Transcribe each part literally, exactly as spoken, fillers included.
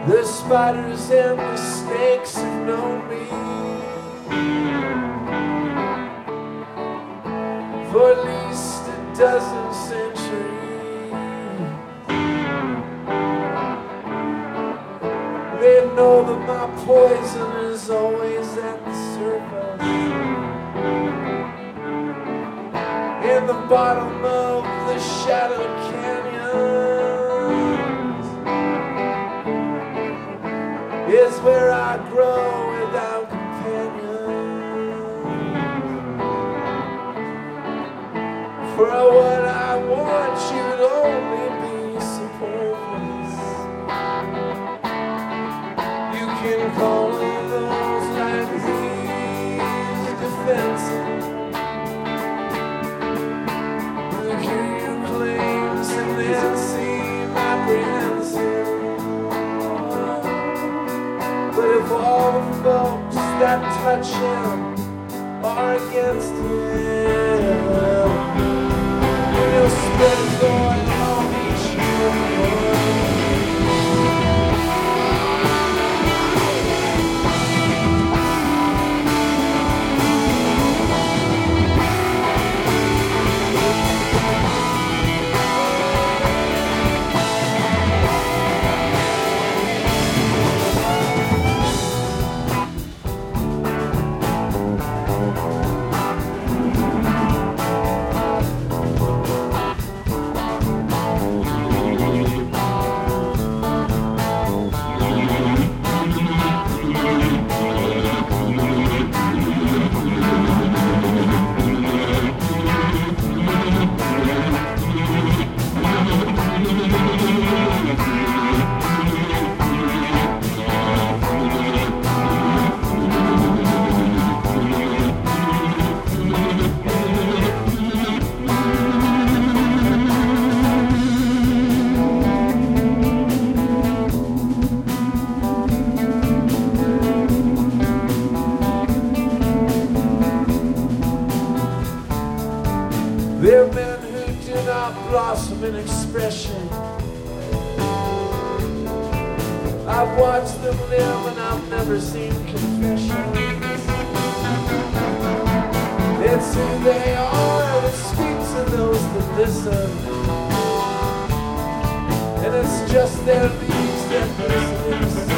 The spiders and the snakes have known me for at least a dozen centuries. They know that my poison is always at the surface, in the bottom of the shadow canyons is where I grow without companions. For what I want you'd only be superfluous. You can call on those like these defensive, who hear your claims and then seem apprehensive. But if all the folks that touch him are against him, we'll spread joy on each other. There are men who do not blossom in expression. I've watched them live and I've never seen confessions. It's who they are that speaks to those that listen, and it's just their leaves that listen in the sun.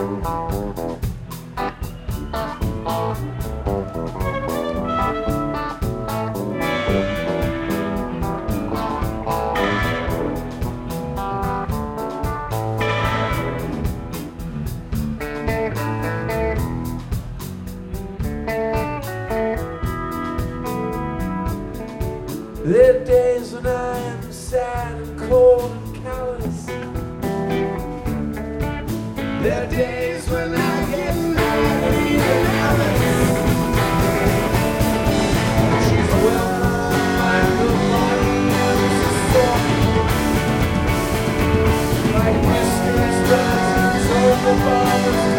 There are days when I am sad and cold and callous. There are days when I get mad and even Alice. She's well like the body and the soul. Like mysteries rising over the bars.